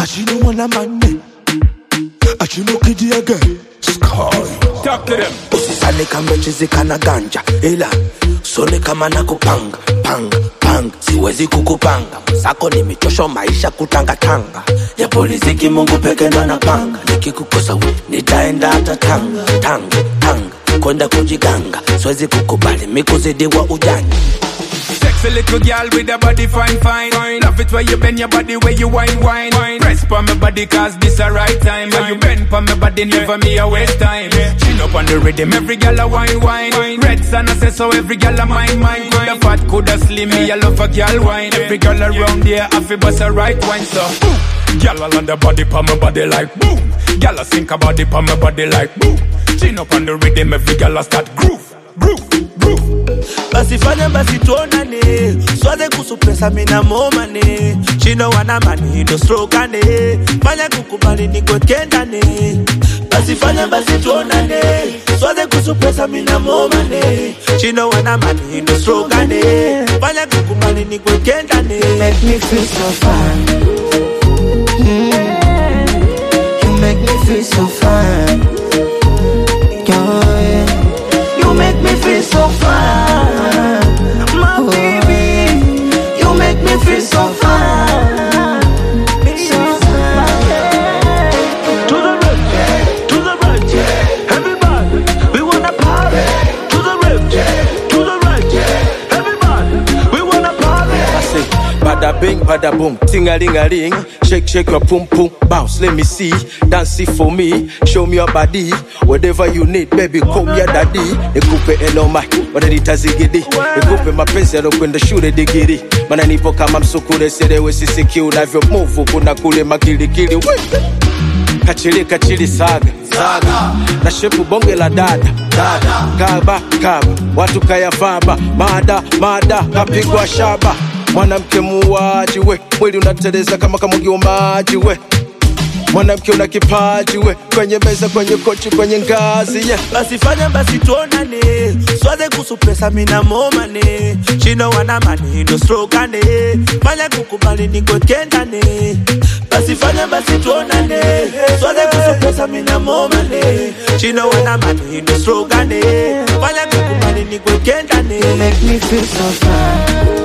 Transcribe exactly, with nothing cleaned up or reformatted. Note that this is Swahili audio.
she no wanna man. She no kid again. Sky. Talk to them. Usisane kama chizi kana ganja. Ila sone kama nakupanga. Panga, panga. Siwezi kukupanga. Sako ni michosho maisha kutanga tanga. Ya polisi kimungu peke ndo napanga. Nikikukosa we nitaenda hata tanga. Tanga, tanga. Kwenda kujiganga. Siwezi kukubali mikuzidi wa ujani. Sexy little girl with a body fine, fine, fine. Love it where you bend your body, where you wine, wine, wine. Press pa my body cause this a right time. Where you bend pa my body, never me a waste time. Chin up on the rhythm, every girl a wine, wine. Red sun I say so, every girl a mine, mine. Coulda fat, coulda slim, me I love a girl wine. Every girl around here, I feel bust a right wine, so boom. Girl all on the body, pa my body like boom. Girl a sink a body, pa my body like boom. Chin up on the rhythm, every girl a start groove, groove, groove. Basi fanya basi tuonane. Swaze kusupesa mina momane. Chino wana mani hindo strokane. Fanya kukubali ni kwekendane. Basi fanya basi tuonane. Swaze kusupesa mina momane. Chino wana mani hindo strokane. Fanya kukubali ni kwekendane. You make me feel so fine. mm. You make me feel so fine. Yeah. You make me feel so fine, my oh. baby. You make me feel so fine, so fine. To the left, yeah. To the right, yeah. Everybody, we wanna party. To the left, yeah. To the right, yeah. Everybody, we wanna party. I say, bada bing, bada boom, ting-a-ling-a-ling. Shake, shake your pum pum, bounce, let me see. Dance it for me, show me your body. Whatever you need, baby, call me your daddy. Nikupe enoma, wananita zigidi. Nikupe mapenzi yalokwenda shule digiri. Mana nipo kama msukule serewe sisiki unavyo move kuna kule makilikili. Kachili kachili saga, saga. Na shepu bonge la dada, dada. Kaba, kaba, watu kaya vaba. Mada, mada, kapigwa shaba. Mwanamke muwaji we, mwili unateleza kama kamugi wa maji we. Mwanamke una kipaji we, kwenye meza, kwenye kochi, kwenye ngazi yeah. Basi fanya basi tuonane. Swaze kusupesa mina momane. Chino wana mani hindo strokane. Fanya kukubali ni kwekendane. Basi fanya basi tuonane. Swaze kusupesa mina momane. Chino wana mani hindo strokane. Fanya kukubali ni kwekendane. You make me feel so fine.